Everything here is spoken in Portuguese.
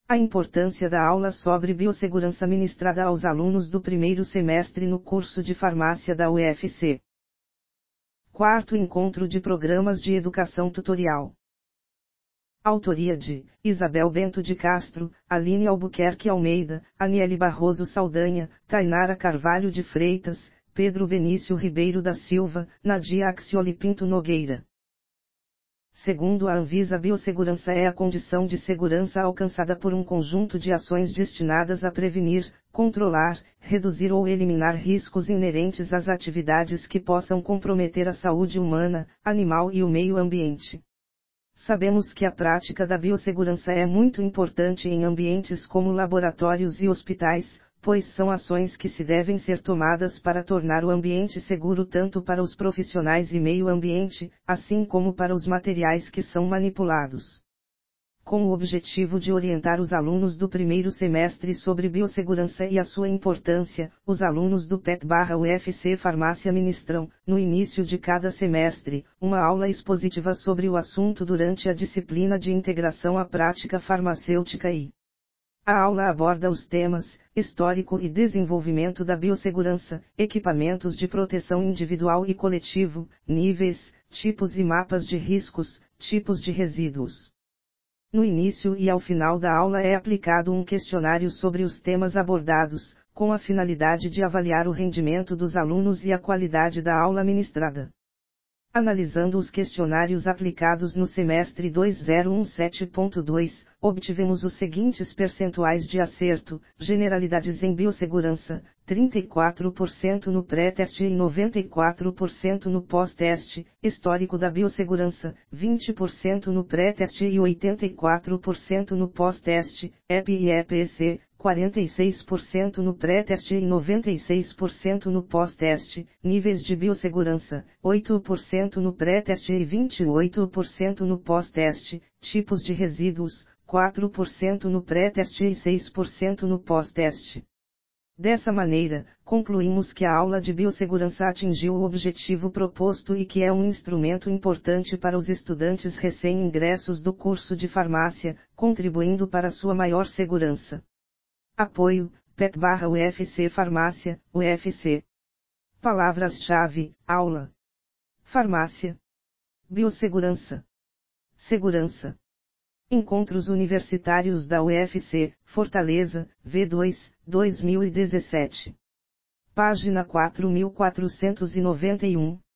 A importância da aula sobre biossegurança ministrada aos alunos do primeiro semestre no curso de farmácia da UFC. Quarto encontro de programas de educação tutorial. Autoria de Isabel Bento de Castro, Aline Albuquerque Almeida, Aniele Barroso Saldanha, Tainara Carvalho de Freitas, Pedro Benício Ribeiro da Silva, Nadia Axioli Pinto Nogueira. Segundo a Anvisa, a biossegurança é a condição de segurança alcançada por um conjunto de ações destinadas a prevenir, controlar, reduzir ou eliminar riscos inerentes às atividades que possam comprometer a saúde humana, animal e o meio ambiente. Sabemos que a prática da biossegurança é muito importante em ambientes como laboratórios e hospitais, pois são ações que se devem ser tomadas para tornar o ambiente seguro tanto para os profissionais e meio ambiente, assim como para os materiais que são manipulados. Com o objetivo de orientar os alunos do primeiro semestre sobre biossegurança e a sua importância, os alunos do PET/UFC Farmácia ministram, no início de cada semestre, uma aula expositiva sobre o assunto durante a disciplina de Integração à Prática Farmacêutica e a aula aborda os temas: histórico e desenvolvimento da biossegurança, equipamentos de proteção individual e coletivo, níveis, tipos e mapas de riscos, tipos de resíduos. No início e ao final da aula é aplicado um questionário sobre os temas abordados, com a finalidade de avaliar o rendimento dos alunos e a qualidade da aula ministrada. Analisando os questionários aplicados no semestre 2017.2, obtivemos os seguintes percentuais de acerto: generalidades em biossegurança, 34% no pré-teste e 94% no pós-teste, histórico da biossegurança, 20% no pré-teste e 84% no pós-teste, EP e EPC, 46% no pré-teste e 96% no pós-teste, níveis de biossegurança, 8% no pré-teste e 28% no pós-teste, tipos de resíduos, 4% no pré-teste e 6% no pós-teste. Dessa maneira, concluímos que a aula de biossegurança atingiu o objetivo proposto e que é um instrumento importante para os estudantes recém-ingressos do curso de farmácia, contribuindo para sua maior segurança. Apoio, PET/UFC Farmácia, UFC. Palavras-chave: aula, farmácia, biossegurança, segurança. Encontros Universitários da UFC, Fortaleza, V2, 2017. Página 4491.